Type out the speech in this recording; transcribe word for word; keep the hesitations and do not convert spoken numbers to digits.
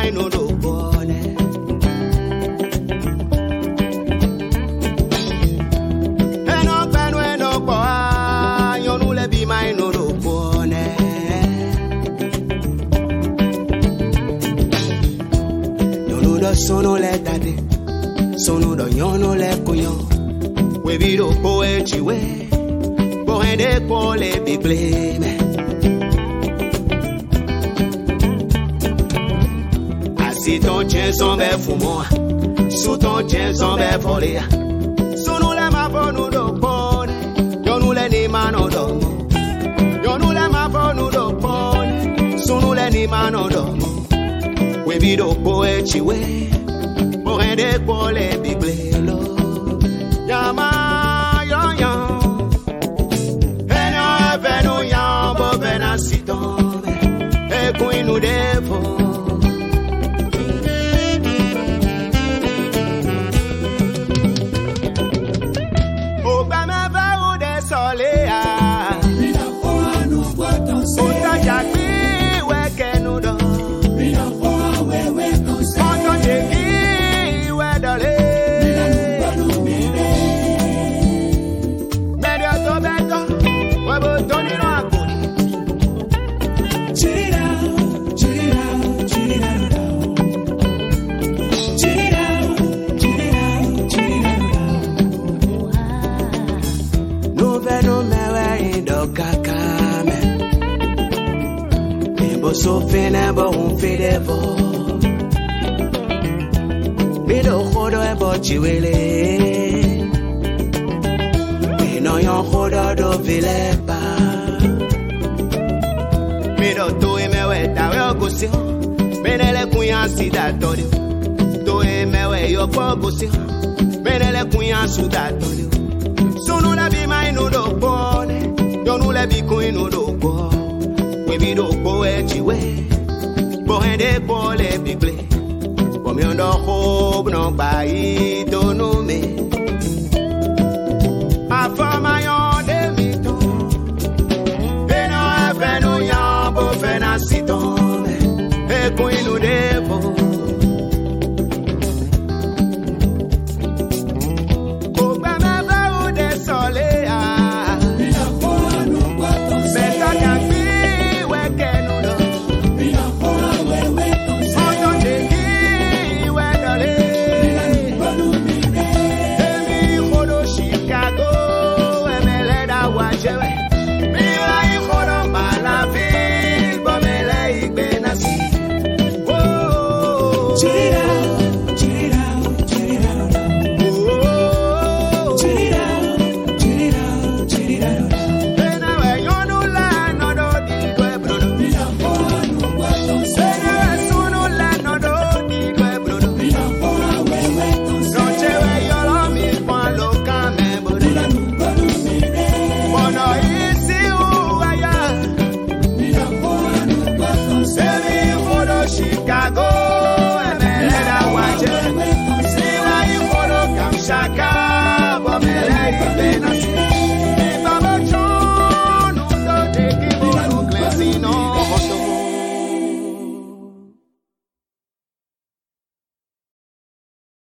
mai no do bone. E no peno e no boa, io non le bi mai no do bone. Io non do sono le date, sono do io non le cognò. We be do poetry we, boy de pole be blame. Si ton chien son be fumo, sous ton chien son be folia. Sono le ma bonu do pone, yo nu le ni mano do. Yo nu le ma bonu do pone, sono le ni mano do. We be do poetry we, boy de pole be blame. Yama yo yo, eno venu ya bo benasito, e kuinu devo. So fine bo un fidevo mi do jodo e bo chiwele mi no yon jodo do vilepa mi do to e me we ta we ogusio menele kunya sida todio to e me we yo ogusio menele kunya suda todio sunu la bi mai no do bone yo nu le bi kun no do bo. We be do poetry way, boy de pole be play. Come you no hope no buy don't know me. I for my own de mito. They no have no yambo fenasito.